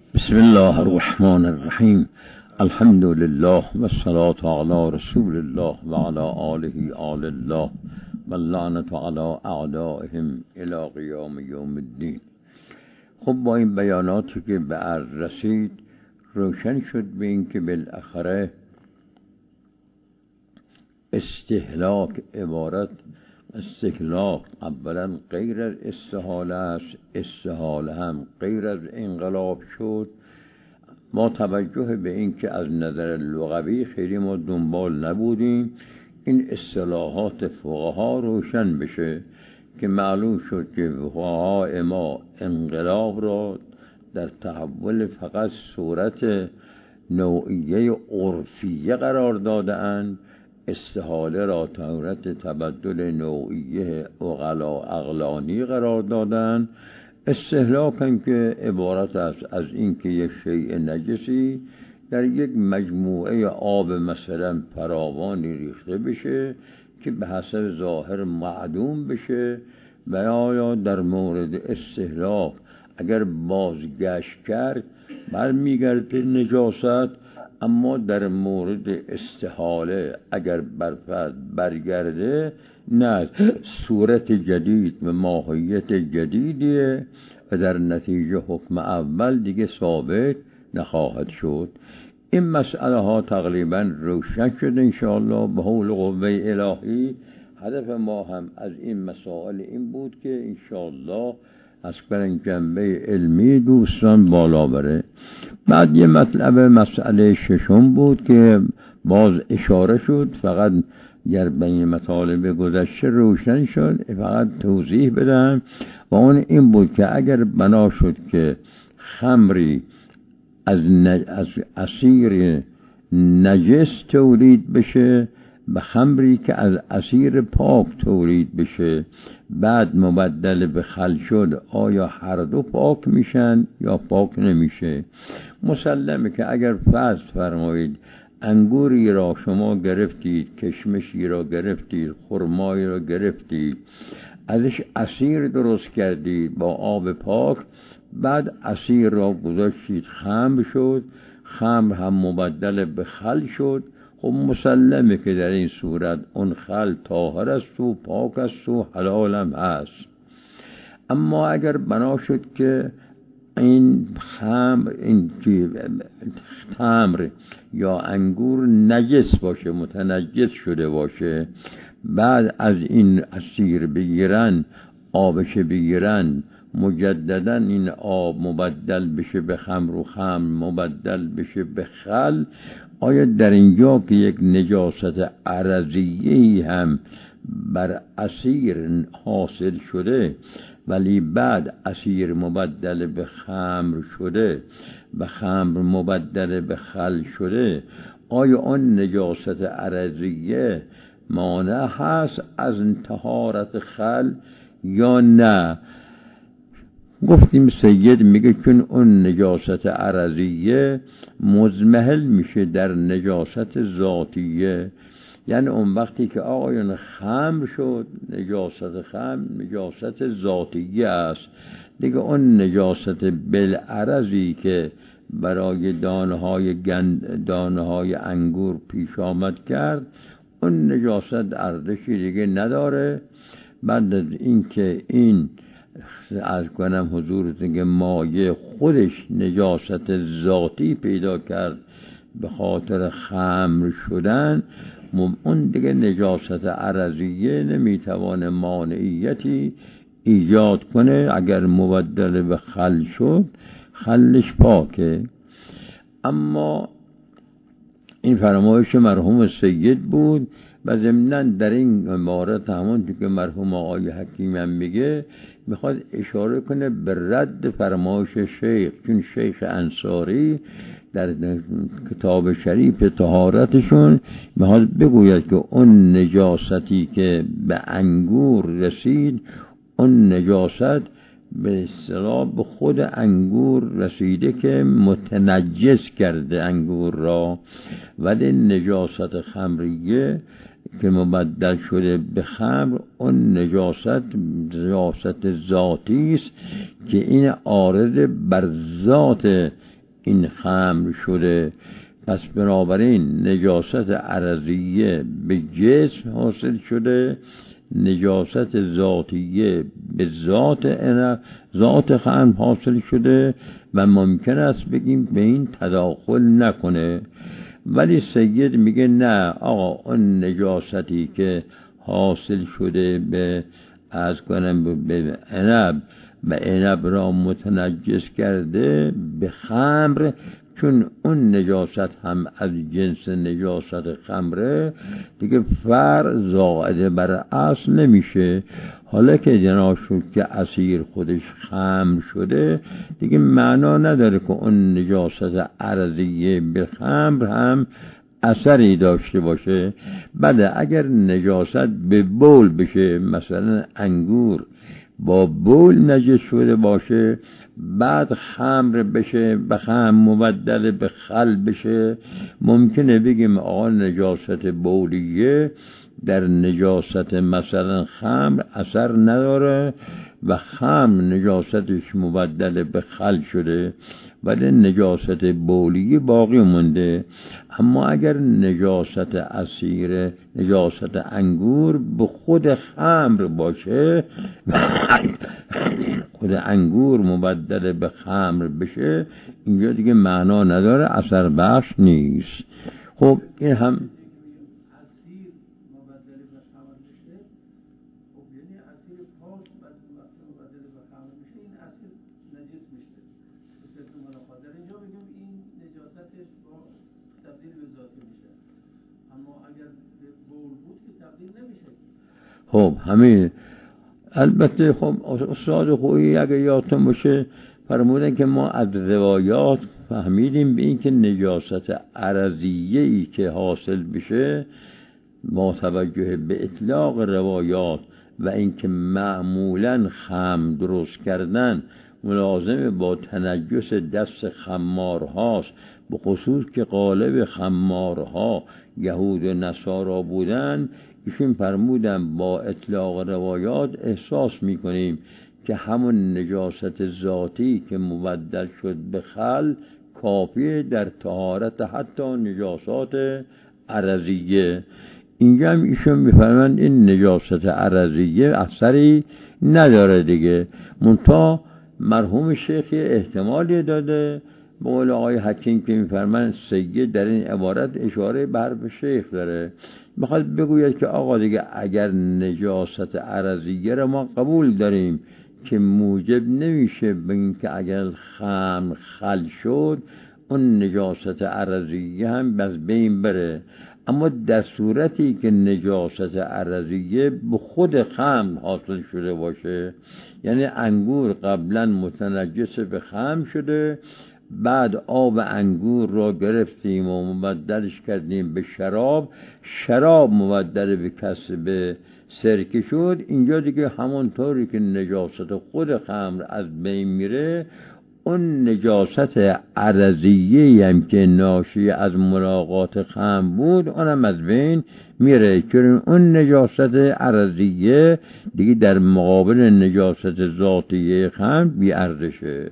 بسم الله الرحمن الرحیم. الحمد لله و صلاة علی رسول الله و علی آله آل الله و لعنت علی اعدائهم الی قیام یوم الدین. خب با این بیاناتی که به عرض رسید روشن شد به این که بالاخره استهلاک عبارت استهلاک اولا غیر از استحاله است، استحاله هم غیر از انقلاب شد. ما توجه به این که از نظر لغوی خیلی ما دنبال نبودیم این اصطلاحات فقها روشن بشه که معلوم شد که فقهای ما انقلاب را در تحول فقط صورت نوعیه عرفیه قرار داده‌اند، استحاله را صورت تبدل نوعیه عقلانی قرار دادن. استهلاکن که عبارت است از اینکه یک شیء نجسی در یک مجموعه آب مثلا فراوانی ریخته بشه که به حسب ظاهر معدوم بشه و یا در مورد استهلاک اگر بازگشت کرد برمیگرده نجاست، اما در مورد استحاله اگر برگرده نه، صورت جدید و ماهیت جدیدیه و در نتیجه حکم اول دیگه ثابت نخواهد شد. این مسئله ها تقریبا روشن شد انشاءالله به حول قوه الهی. هدف ما هم از این مسائل این بود که انشاءالله از برن جنبه علمی دوستان بالا بره. بعد یه مسئله ششم بود که باز اشاره شد، فقط گر بین مطالب گذشته روشن شد فقط توضیح بدم و اون این بود که اگر بنا شد که خمری از عصیر نجس تولید بشه به خمری که از عصیر پاک تولید بشه بعد مبدل به خل شد، آیا هر دو پاک میشن یا پاک نمیشه؟ مسلمه که اگر فرض فرمایید انگوری را شما گرفتید، کشمشی را گرفتید، خرمایی را گرفتید، ازش عصیر درست کردید با آب پاک، بعد عصیر را گذاشتید خمر شد، خمر هم مبدل به خل شد، خب مسلمه که در این صورت اون خل طاهر است و پاک است و حلال هم هست. اما اگر بنا شد که این خمر یا انگور نجس باشه، متنجس شده باشه، بعد از این عصیر بگیرن آبش بگیرن مجددا این آب مبدل بشه به خمر و خمر مبدل بشه به خل، آیا در اینجا که یک نجاست عرضیه‌ای هم بر عصیر حاصل شده ولی بعد عصیر مبدل به خمر شده و خمر مبدل به خل شده، آیا آن نجاست عرضیه مانع هست از طهارت خل یا نه؟ گفتیم سید میگه چون اون نجاست عرضیه مزمحل میشه در نجاست ذاتیه، یعنی اون وقتی که آقایون خمر شد نجاست خمر نجاست ذاتیه است دیگه، اون نجاست بالعرضی که برای دانه های انگور پیش آمد کرد اون نجاست ارزشی دیگه نداره. بعد از این که این از کنم حضورتون که مایه خودش نجاست ذاتی پیدا کرد به خاطر خمر شدن، اون دیگه نجاست عرضیه نمیتوانه مانعیتی ایجاد کنه. اگر مبدل به خل شد خلش پاکه. اما این فرمایش مرحوم سید بود و ضمناً در این عبارت همون که مرحوم آقای حکیم هم میگه میخواد اشاره کنه به رد فرمایش شیخ، چون شیخ انصاری در کتاب شریف طهارتشون میخواد بگوید که اون نجاستی که به انگور رسید اون نجاست به اصطلاح به خود انگور رسیده که متنجس کرده انگور را، ولی نجاست خمریه که مبدل شده به خمر اون نجاست ذاتی است که این عارض بر ذات این خمر شده. پس بنابراین نجاست عرضیه به جسم حاصل شده، نجاست ذاتیه به ذات خمر حاصل شده و ممکن است بگیم به این تداخل نکنه. ولی سید میگه نه آقا، اون نجاستی که حاصل شده به عنب و عنب را متنجس کرده به خمر، چون اون نجاست هم از جنس نجاست خمره دیگه فرع زائده بر اصل نمیشه. حالا که جنا شد که عصیر خودش خمر شده دیگه معنا نداره که اون نجاست عرضیه به خمر هم اثری داشته باشه. بله اگر نجاست به بول بشه، مثلا انگور با بول نجس شده باشه بعد خمر بشه و خمر مبدل به خل بشه، ممکنه بگیم آقا نجاست بولیه در نجاست مثلا خمر اثر نداره و خمر نجاستش مبدل به خل شده ولی نجاست بولیه باقی مونده. اما اگر نجاست عصیر، نجاست انگور به خود خمر باشه، خود انگور مبدل به خمر بشه، اینجا دیگه معنا نداره، اثر بخش نیست. خب این هم خب همین. البته خب استاد خویی اگه یادتون باشه فرمودن که ما از روایات فهمیدیم به این که نجاست عرضیه‌ای که حاصل بشه با توجه به اطلاق روایات و اینکه معمولا خمر درست کردن ملازم با تنجس دست خمارهاست، به خصوص که غالب خمارها یهود و نصارا بودن، ایشون فرمودن با اطلاق روایات احساس میکنیم که همون نجاست ذاتی که مبدل شد به خل کافیه در طهارت حتی نجاسات عرضیه. اینجا هم ایشون میفرمند این نجاست عرضیه اثری نداره دیگه. منتها مرحوم شیخی احتمالی داده، به قول آقای حکیم که میفرمند سید در این عبارت اشاره به حرف شیخ داره، میخواد بگوید که آقا دیگه اگر نجاست عرضیه را ما قبول داریم که موجب نمیشه به اینکه اگر خمر خل شد اون نجاست عرضیه هم از بین بره، اما در صورتی که نجاست عرضیه به خود خمر حاصل شده باشه، یعنی انگور قبلا متنجس به خمر شده، بعد آب انگور را گرفتیم و مبدلش کردیم به شراب مبدل به کسب سرکه شد، اینجا دیگه همونطوری که نجاست خود خمر از بین میره، اون نجاست عرضیه هم که ناشی از ملاقات خمر بود اونم از بین میره، چون اون نجاست عرضیه دیگه در مقابل نجاست ذاتیه خمر بی ارزشه.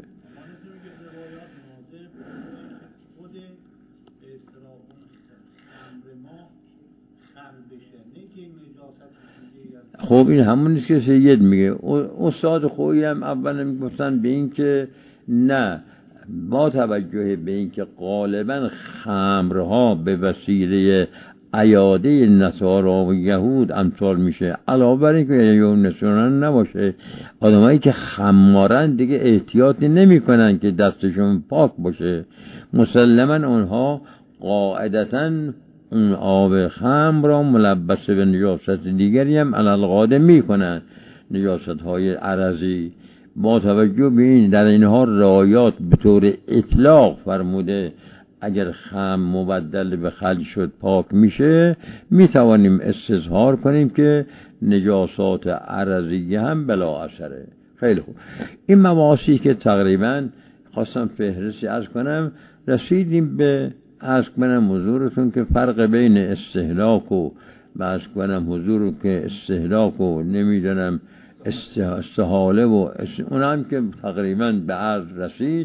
خب این همون نیست که سید میگه. استاد خویی هم اول میگفتن به این که نه، با توجه به این که غالبا خمرها به وسیله عیاده نصارا و یهود امثال میشه، علاوه بر این که یهود نصارا نباشه، آدمایی که خمارن دیگه احتیاطی نمیکنن که دستشون پاک باشه، مسلما اونها قاعدتاً اون آب خمر را ملبس به نجاست دیگری هم علالقاده میکنن، نجاست های عرضی. با توجه به این در اینها رعایات به طور اطلاق فرموده اگر خمر مبدل به خل شد پاک میشه، میتوانیم استظهار کنیم که نجاسات عرضی هم بلا اثره. خیلی خوب، این مواضعی که تقریبا خواستم فهرستی عرض کنم، رسیدیم به عرض کنم حضورتون که فرق بین استهلاک و عرض کنم حضور که استهلاک و نمیدونم استحاله و اون هم که تقریبا به عرض رسید.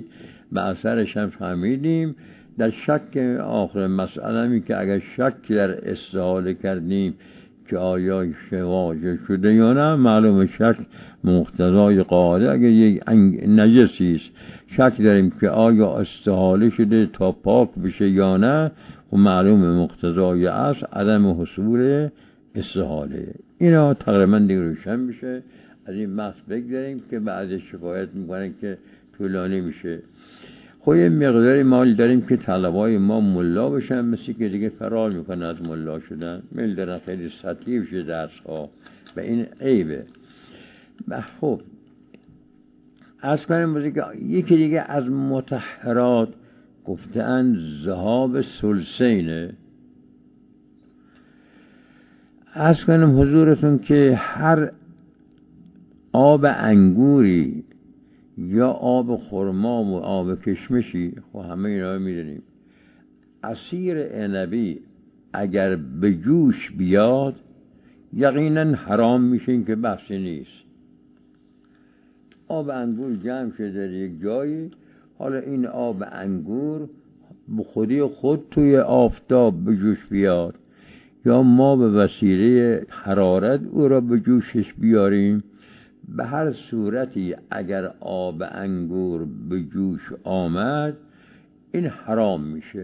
به اثرش هم فهمیدیم در شک آخر مسئله می که اگر شک در استحاله کردیم که آیا واجب شده یا نه، معلوم شک مقتضای قاعده اگر یک نجسی است شک داریم که آیا استحاله شده تا پاک بشه یا نه، و معلوم مقتضای اصل عدم حصول استحاله. اینا تقریبا دیگه روشن میشه. از این بحث بگذاریم که بعضی شکایت میکنن که طولانی میشه. خب یه مقداری مال داریم که طلبای ما ملا بشن، مثل که دیگه فرار میکنن از ملا شدن، میل دارن خیلی سطحی بشه درس ها و این عیبه. خب از کنیم که یکی دیگه از مطهرات گفتن ذهاب ثلثینه. از کنیم حضورتون که هر آب انگوری یا آب خرما و آب کشمشی، خب همه اینا میدونیم، عصیر عنبی اگر به جوش بیاد یقینا حرام میشه، این که بحثی نیست. آب انگور جمع شده در یک جایی، حالا این آب انگور به خودی خود توی آفتاب به جوش بیاد یا ما به وسیله حرارت او را به جوشش بیاریم، به هر صورتی اگر آب انگور به جوش آمد این حرام میشه.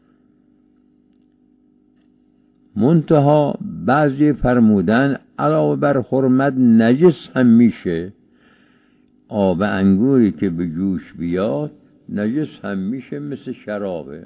منتها بعضی فرمودن علاوه بر حرمت نجس هم میشه. آب انگوری که به جوش بیاد نجس هم میشه، مثل شرابه.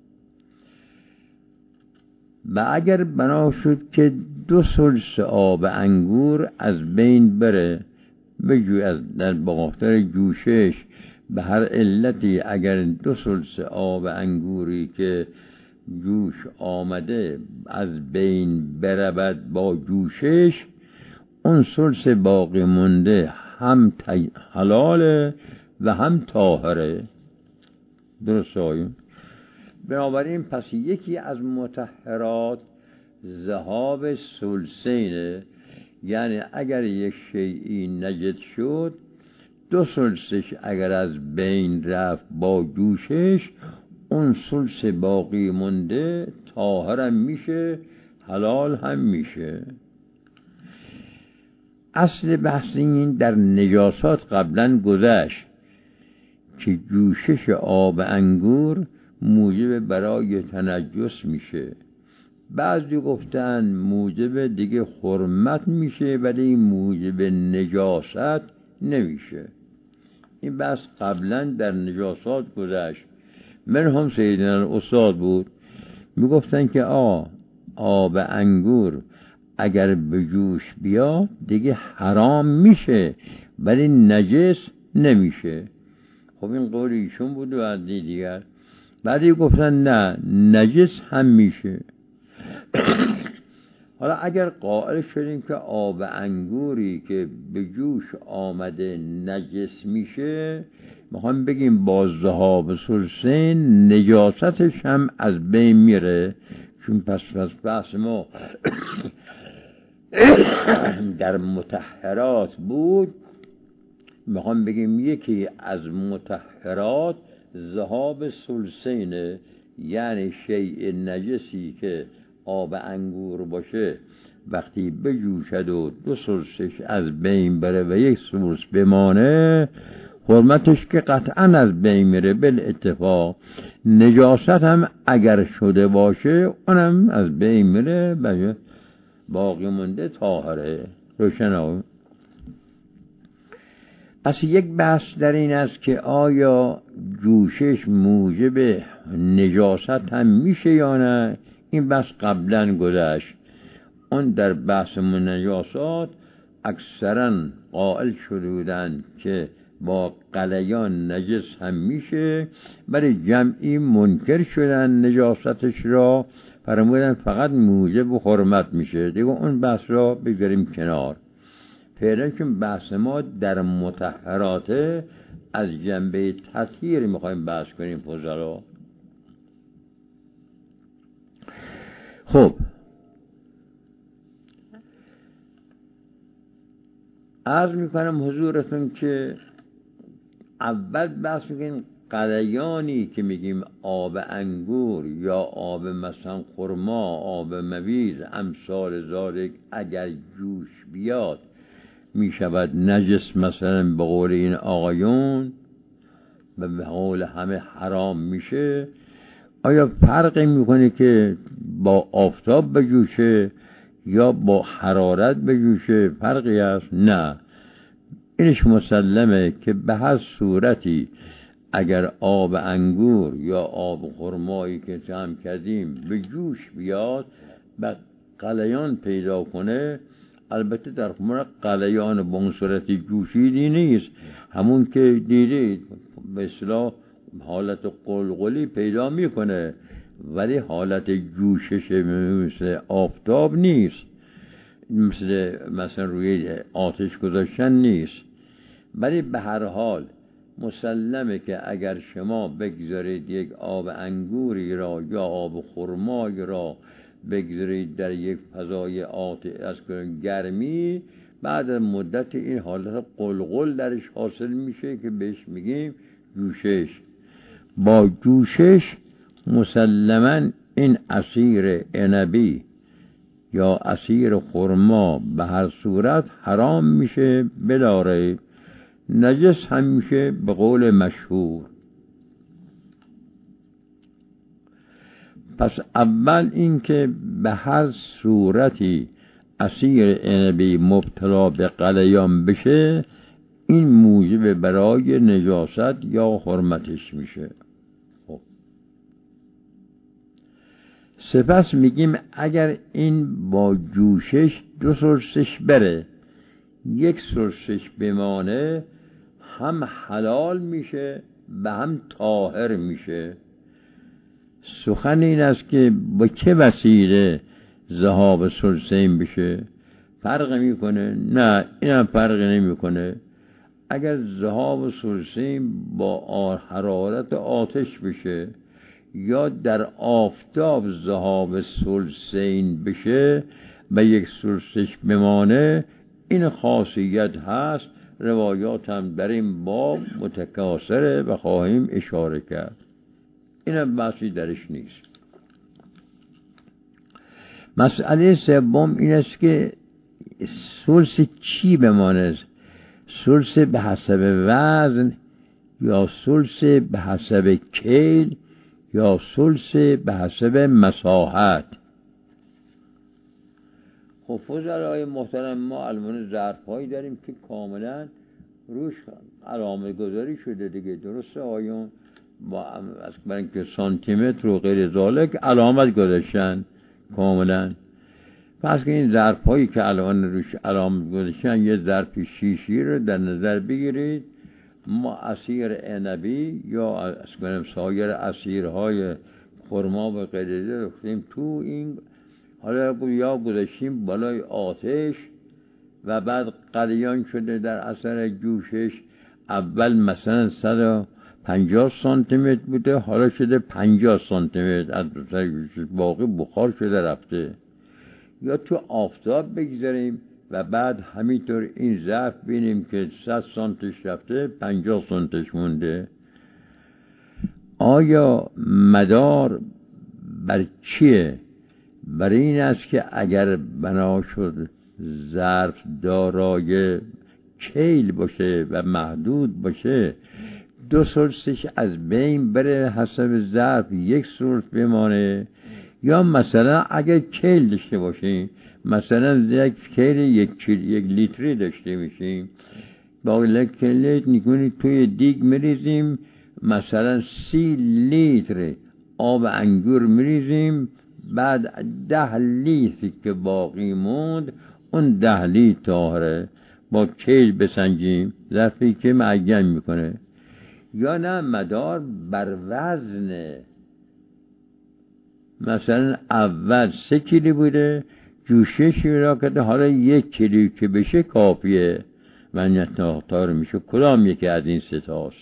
و اگر بنا شد که 2/3 آب انگور از بین بره در بخاطر جوشش به هر علتی، اگر 2/3 آب انگوری که جوش آمده از بین برود با جوشش، اون ثلث باقی مونده هم حلاله و هم طاهره. درست آیون. بنابراین پس یکی از مطهرات ذهاب ثلثینه، یعنی اگر یک شیئی نجس شد 2/3 اگر از بین رفت با جوشش، اون ثلث باقی مونده طاهرم میشه، حلال هم میشه. اصل بحث این در نجاسات قبلا گذشت که جوشش آب انگور موجب برای تنجس میشه. بعضی گفتن موجب دیگه حرمت میشه ولی موجب نجاست نمیشه. این بحث قبلا در نجاسات گذشت. من هم سیدنا الاستاد بود میگفتن که آب انگور اگر به جوش بیاد دیگه حرام میشه ولی نجس نمیشه. خب این قول ایشون بود و عدی دیگر. بعدی گفتن نه، نجس هم میشه. حالا اگر قائل شدیم که آب انگوری که به جوش آمده نجس میشه، میخوام بگیم با ذهاب ثلثین نجاستش هم از بین میره. چون پس بحث ما در مطهرات بود، میخوام بگیم یکی از مطهرات ذهاب ثلثینه، یعنی شیء نجسی که آب انگور باشه وقتی بجوشد و 2/3 از بین بره و 1/3 بمانه، حرمتش که قطعا از بین میره بالاتفاق. نجاست هم اگر شده باشه اونم از بین میره و باقی مونده طاهره. روشن آقا. پس یک بحث در این است که آیا جوشش موجب نجاست هم میشه یا نه. این بحث قبلا گذشت. اون در بحث نجاسات اکثرا قائل شده بودن که با قلیان نجس هم میشه، ولی جمعی منکر شدن نجاستش را، فرمودن فقط موجب و حرمت میشه. دیگه اون بحث را بگذاریم کنار. فعلا که بحث ما در مطهرات از جنبه تطهیر میخوایم بحث کنیم فضلا. خب عرض میکنم حضورتون که اول بحث میکنیم قلیانی که میگیم آب انگور یا آب مثلا خرما، آب مویز، امثال ذالک اگر جوش بیاد میشود نجس مثلا به قول این آقایون و به قول همه حرام میشه. آیا فرقی میکنه که با آفتاب بجوشه یا با حرارت بجوشه؟ فرقی هست؟ نه، اینش مسلمه که به هر صورتی اگر آب انگور یا آب خرمایی که جمع کردیم به جوش بیاد و قلیان پیدا کنه، البته در خمر قلیان به اون صورتی جوشیدی نیست، همون که دیدید به اصطلاح حالت قلقلی پیدا میکنه، ولی حالت جوشش مثل آفتاب نیست، مثلا روی آتش گذاشتن نیست. ولی به هر حال مسلمه که اگر شما بگذارید یک آب انگوری را یا آب خرمایی را بگذارید در یک فضای از گرمی، بعد مدت این حالت قلقل درش حاصل میشه که بهش میگیم جوشش. با جوشش مسلما این عصیر عنبی یا عصیر خرما به هر صورت حرام میشه بلا ریب، نجس هم میشه به قول مشهور. پس اول اینکه به هر صورتی عصیر عنبی مبتلا به غلیان بشه، این موجب برای نجاست یا حرمتش میشه. خب سپس میگیم اگر این با جوشش 2 سرسش بره، 1 سرسش بمانه، هم حلال میشه و هم طاهر میشه. سخن این است که با چه وسیله ذهاب سلسین بشه؟ فرق میکنه؟ نه، این هم فرق نمیکنه. اگر ذهاب سلسین با حرارت آتش بشه یا در آفتاب ذهاب سلسین بشه و 1 سلسش بمانه، این خاصیت هست. روایات هم در این باب متکاثره و خواهیم اشاره کرد، این هم بحثی درش نیست. مسئله سوم این است که سلس چی بمانه؟ سلس به حسب وزن یا سلس به حسب کیل یا سلس به حسب مساحت؟ خب فضلای محترم، ما الان ظرف‌هایی داریم که کاملا روش علامه گذاری شده دیگه، درسته آیون؟ با برای اینکه سانتی متر و غیر ذالک علامت گذاشتن کاملا. پس که این ظرف‌هایی که الان روش علامت گذاشتن، یه ظرف شیشی رو در نظر بگیرید. ما عصیر عنبی یا سایر عصیرهای خرما و غیره رو رفتیم تو این، حالا یا گذاشتیم بالای آتش و بعد قلیان شده در اثر جوشش. اول مثلا 150 سانتی متر بوده، حالا شده 50 سانتی متر، از باقی بخار شده رفته. یا تو آفتاب بگذاریم و بعد همینطور این ظرف بینیم که 100 سانتیش رفته، 50 سانتیش مونده. آیا مدار بر چیه؟ بر این است که اگر بنا شد ظرف دارای کیل باشه و محدود باشه، 2 سلسش از بین بره، حسب ظرف 1 سلس بمانه. یا مثلا اگر کیل داشته باشیم، مثلا یک کیل 1 لیتری داشته میشیم، با 1 لیتر نکنی توی دیگ میریزیم، مثلا 30 لیتر آب انگور میریزیم، بعد 10 لیتر که باقی موند، اون 10 لیتر طاهره. با کیل بسنجیم، ظرفی که معین میکنه. یا نه، مدار بر وزنه. مثلا اول 3 کیلو بوده، جوشش را کرده، حالا 1 کیلو که بشه کافیه و نتاختار میشه. کدام یکی از این 3 تاست؟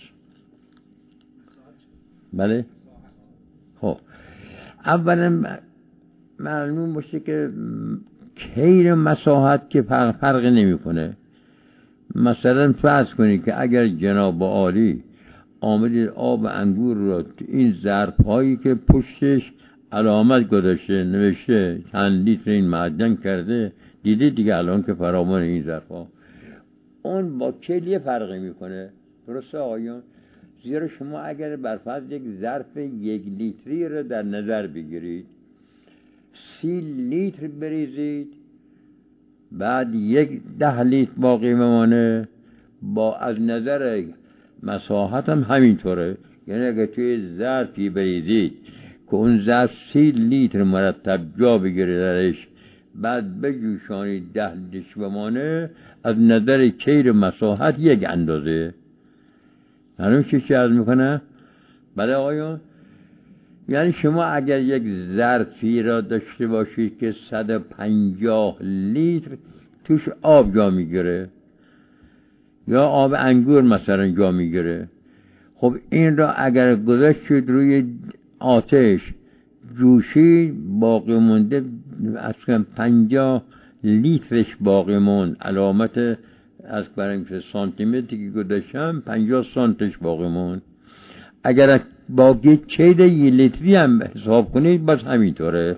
بله؟ خب اولا معلوم باشه که کیل مساحت که فرق نمی کنه. مثلا فرض کنید که اگر جناب عالی آمدید آب انگور را تو این ظرف‌هایی که پشتش علامت گذاشته نوشته چند لیتر این معدن کرده، دیدید دیگه الان که فراوان این ظرف‌ها، اون با کلیه فرقی میکنه. درسته آقایان؟ زیرا شما اگر بر فرض یک ظرف 1 لیتری رو در نظر بگیرید، 30 لیتر بریزید، بعد 10 لیتر باقی بمانه، با از نظر مساحت هم همینطوره. یعنی اگر توی ظرفی بریزید که اون ظرف 30 لیتر مرتب جا بگیره درش، بعد بجوشانید 10 لیتر بمانه، از نظر کیر مساحت یک اندازه. معلوم چی عرض میکنه؟ بله آقایون؟ یعنی شما اگر یک ظرفی را داشته باشید که 150 لیتر توش آب جا میگیره، یا آب انگور مثلا جا میگیره، خب این را اگر گذاشتید روی آتش جوشید، باقی مونده اصلا 50 لیترش باقی موند، علامت از برای سانتی متری که گذاشتم 50 سانتش باقی موند. اگر باقی چیل 1 لیتری هم حساب کنید باز همینطوره.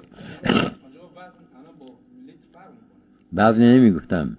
بعض نمیگفتم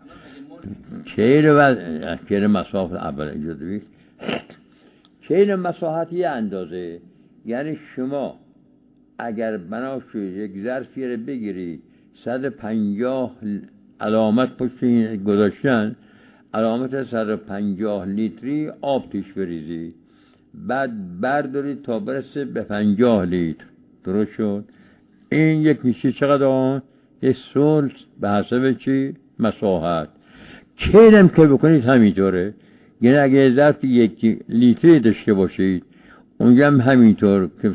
چیل مساحت اول اجازه بید، چیل مساحت یه اندازه. یعنی شما اگر بنا شد یک ظرفی رو بگیرید 150 علامت پشت گذاشتن، علامت 150 لیتری آب توش بریزید، بعد بردارید تا برسه به 50 لیتر. درست شد؟ این یک میشه چقدر آن؟ یک سلس به حسب چی؟ مساحت. کیلم که بکنید همینطوره. یعنی اگه ظرف 1 لیتری داشته باشید، اونجا هم همینطور که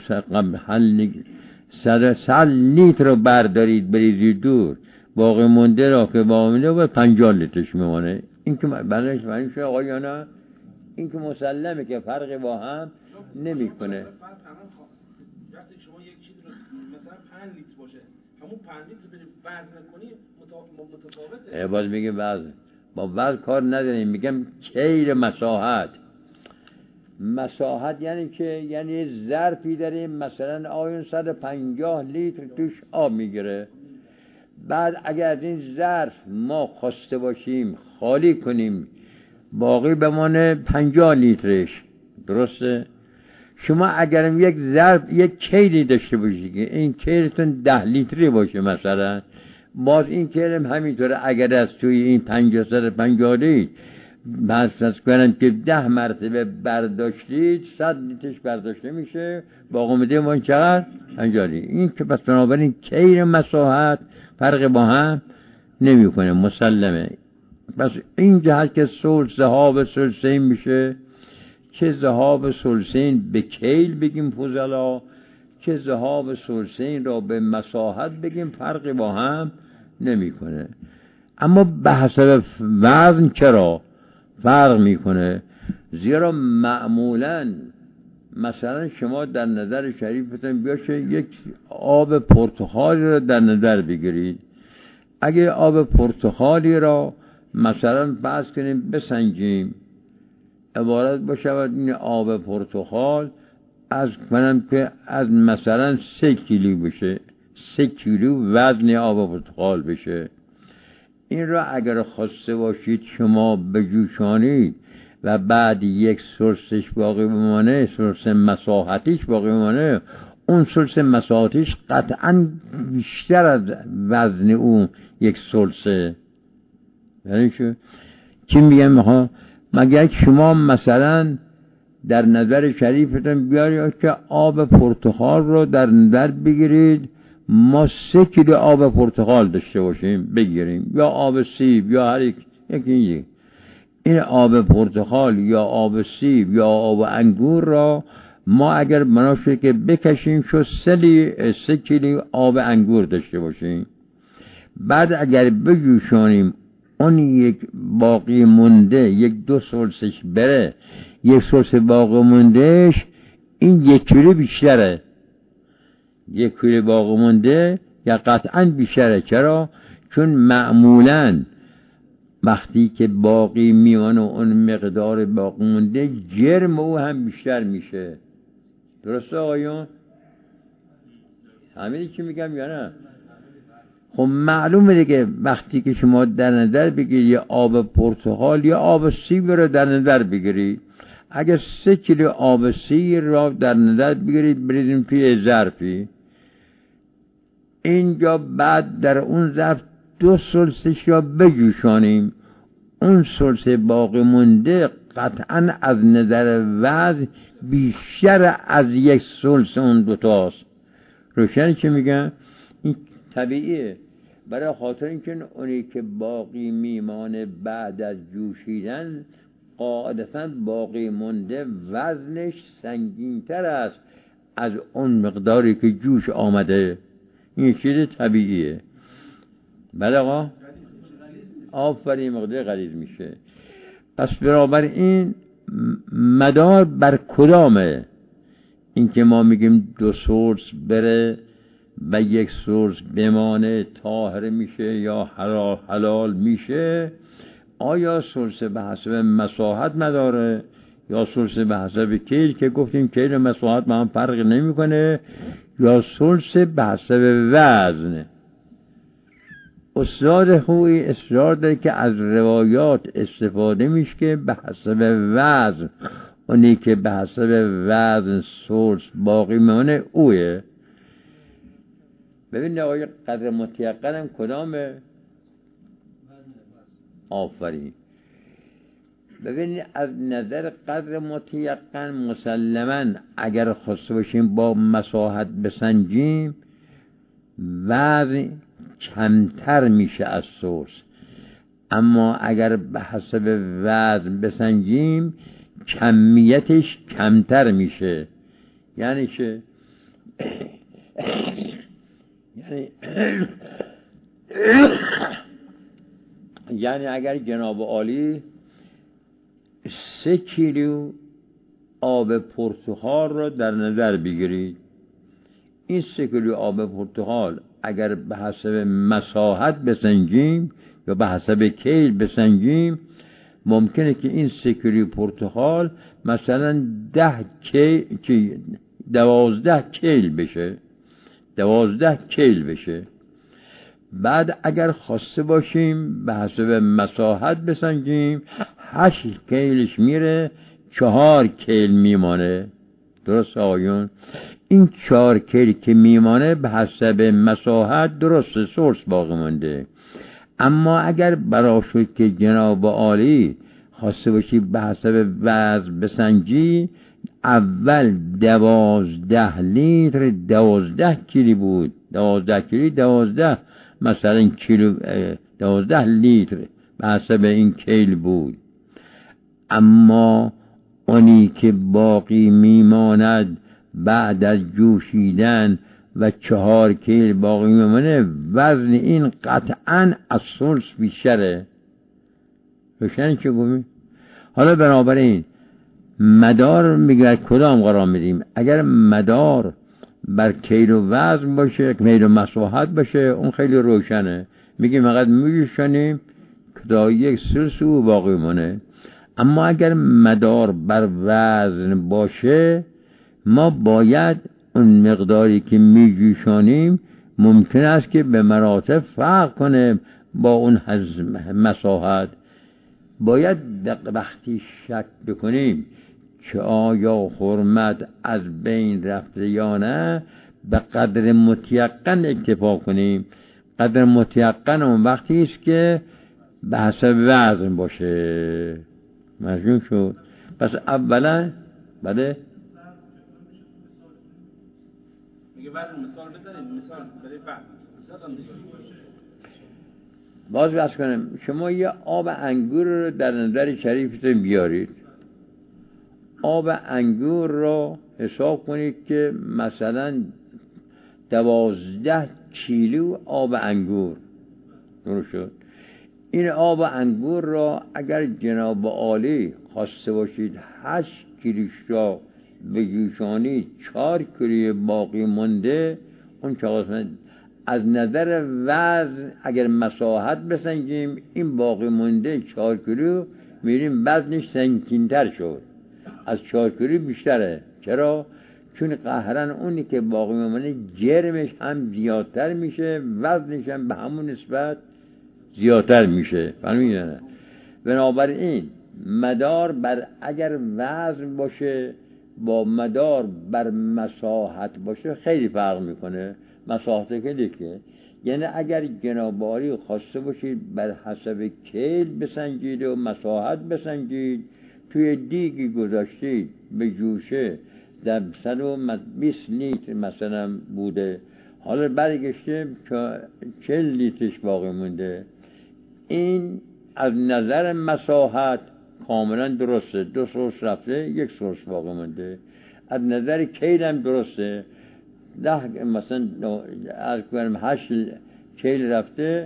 100 لیتر رو بردارید بریزید دور، باقی مونده را که باقی مونده و 50 لیترش میمانه. این که بنش فهمیم شد آقایانا، این که مسلمه که فرق با هم نمی کنه. وقتی شما یک چیز رو مثلا 5 لیتر باشه، همون 5 لیتر بری وزن کنی متفاوته. باز میگه وزن، با وزن کار نداریم، میگم کیر مساحت یعنی که یعنی ظرفی داریم مثلا آیون 150 لیتر توش آب میگیره، بعد اگر از این ظرف ما خواسته باشیم خالی کنیم، باقی بمانه 50 لیترش. درسته؟ شما اگر یک ظرف یک کیلی داشته باشید که این کیلتون 10 لیتری باشه مثلا، باز این کیلم همینطوره. اگر از توی این 550 لیتر بحث کنن که 10 مرتبه برداشتید، 100 لیترش برداشته میشه، باقی مونده ما چقدر؟ 50 لیتر. این که پس بنابراین کیر مساحت فرق با هم نمیکنه، مسلمه. پس این جهت که ذهاب ثلثین میشه، که ذهاب ثلثین به کیل بگیم فضلا، که ذهاب ثلثین را به مساحت بگیم، فرقی با هم نمیکنه. اما به حسب وزن چرا فرق میکنه؟ زیرا معمولا مثلا شما در نظر شریفتون بیاشه یک آب پرتقالی را در نظر بگیرید. اگه آب پرتقالی را مثلا فرض کنیم بسنجیم، عبارت باشه این آب پرتقال از کنم که از مثلا 3 کیلو بشه، 3 کیلو وزن آب پرتقال بشه. این را اگر خواسته باشید شما بجوشانید و بعد یک سرسش باقی بمانه، سرس مساحتیش باقی بمانه، اون سرس مساحتیش قطعا بیشتر از وزن اون یک سرسه. یعنی چی میگم؟ مگر شما مثلا در نظر شریفتون بیارید که آب پرتقال رو در نظر بگیرید، ما 3 کیلو آب پرتقال داشته باشیم بگیریم، یا آب سیب یا هر یکی. این آب پرتقال یا آب سیب یا آب انگور را ما اگر بناشه که بکشیم شو 3 کیلو آب انگور داشته باشیم، بعد اگر بجوشانیم اون یک باقی مونده 1-2 سلسش بره، 1 سلس باقی موندهش این 1 کیلو بیشتره، 1 کیلو باقی مونده یا قطعا بیشتره. چرا؟ چون معمولاً وقتی که باقی میان و اون مقدار باقی مونده جرم او هم بیشتر میشه. درسته آقایون؟ همینی که میگم یا نه؟ خب معلومه دیگه وقتی که شما در نظر بگیرید یه آب پرتقال یا آب سیب رو در نظر بگیرید، اگر 3 کیلو آب سیب را در نظر بگیرید بریزیم توی ظرفی، اینجا بعد در اون ظرف 2 ثلثش را بجوشانیم، اون ثلث باقی مونده قطعا از نظر وزن بیشتر از 1 ثلث اون دوتاست. روشن چه میگن؟ این طبیعیه، برای خاطر اینکه اونی که باقی میمانه بعد از جوشیدن قاعدتا باقی مونده وزنش سنگین‌تر است از اون مقداری که جوش آمده. این چیز طبیعیه. بله آقا؟ آفرین، مقدار غلیظ میشه. پس بنابراین مدار بر کدامه؟ این که ما میگیم 2 ثلث بره و 1 ثلث بمانه طاهر میشه یا حلال میشه؟ آیا ثلث به حسب مساحت مداره یا ثلث به حسب کیل که گفتیم کیل و مساحت با هم فرق نمیکنه، یا ثلث به حسب وزن؟ استاد خوبی اصرار داره که از روایات استفاده میشه که به حسب وزن، اونی که به حسب وزن ثلث باقی میمونه اوه. ببین آقای قدر متیقنم کدامه؟ آفرین. ببینید از نظر قدر متیقن مسلما اگر خواسته باشیم با مساحت بسنجیم وزن کمتر میشه از ثلث، اما اگر به حسب وزن بسنجیم کمیتش کمتر میشه. یعنی چه؟ یعنی اگر جناب عالی 3 کیلو آب پرتقال را در نظر بگیرید، این 3 کیلو آب پرتقال اگر به حسب مساحت بسنجیم یا به حسب کیل بسنجیم ممکنه که این 3 کیلو پرتقال مثلا 12 کیل بشه، 12 کیل بشه. بعد اگر خواسته باشیم به حسب مساحت بسنجیم 8 کیلش میره، 4 کیل میمانه. درست آقایون؟ این 4 کیل که میمانه به حسب مساحت درست ثلث باقی مونده. اما اگر برا شد که جناب عالی خواسته باشی به حسب وزن بسنجی، اول 12 لیتر 12 کیلو بود، 12 کیلو 12 مثلا کیلو 12 لیتر به حسب این کیل بود. اما اونی که باقی میماند بعد از جوشیدن و 4 کیل باقی میمانه وزن این قطعا از ثلث بیشتره. روشن چه گویی؟ حالا بنابراین مدار میگه کدام قرار میدیم؟ اگر مدار بر کیل و وزن باشه، کیل و مساحت باشه، اون خیلی روشنه، میگیم فقط میجوشانیم که تا 1 ثلث او باقی مونه. اما اگر مدار بر وزن باشه ما باید اون مقداری که میجوشانیم ممکن است که به مراتب فرق کنه با اون مساحت. باید وقتی شک بکنیم که آیا حرمت از بین رفته یا نه به قدر متیقن اکتفا کنیم. قدر متیقن اون وقتی است که به حسب وزن باشه. مجموع شد. پس اولا بله میگه بعد مثال بزنید، مثال برای بعد باز بحث کنم. شما یه آب انگور رو در نظر شریفتون بیارید، آب انگور رو حساب کنید که مثلا 12 کیلو آب انگور درست شد. این آب انگور را اگر جناب عالی خواسته باشید 8 کیلوش را بجوشانید 4 کیلو باقی مونده، اون چه از نظر وزن اگر مساحت بسنجیم این باقی مونده 4 کیلو میریم وزنش سنگین‌تر شد، از 4 کیلو بیشتره. چرا؟ چون قهرن اونی که باقی میمونه جرمش هم زیادتر میشه، وزنش هم به همون نسبت زیادتر میشه. فهمیدین؟ بنابراین مدار بر اگر وزن باشه با مدار بر مساحت باشه خیلی فرق میکنه. مساحت که دیگه، یعنی اگر جنابعالی خواسته باشید بر حسب کیل بسنجید و مساحت بسنجید، توی دیگی گذاشتید به جوشه در 120 لیتر مثلا بوده، حالا برگشته 40 لیترش باقی مونده، این از نظر مساحت کاملا درسته، 2 سورس رفته 1 سورس باقی مونده. از نظر کیل هم درسته، 10 مثلا از کنم 8 کیل رفته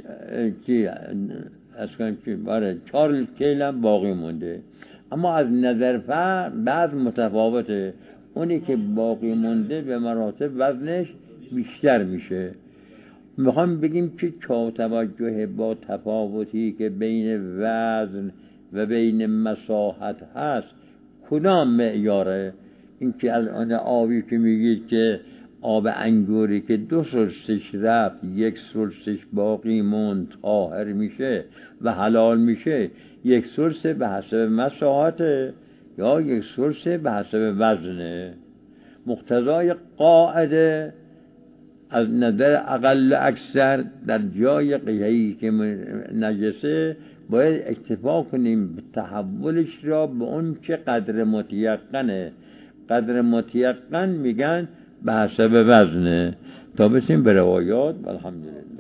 از کنم که 4 کیل هم باقی مونده. اما از نظر بعض متفاوته، اونی که باقی مونده به مراتب وزنش بیشتر میشه. میخوام بگیم که توجه با تفاوتی که بین وزن و بین مساحت هست کدام معیاره؟ این که الان آبی که میگید که آب انگوری که 2 سورسش رفت 1 سورسش باقی موند طاهر میشه و حلال میشه، 1 سورس به حسب مساحت یا 1 سورس به حسب وزنه. مقتضای قاعده از نظر اقل اکثر در جای قیهی که نجسه باید اکتفا کنیم تحولش را به اون که قدر متیقنه. قدر متیقن میگن به حسب وزنه. تا بسیم به روایات. الحمدلله.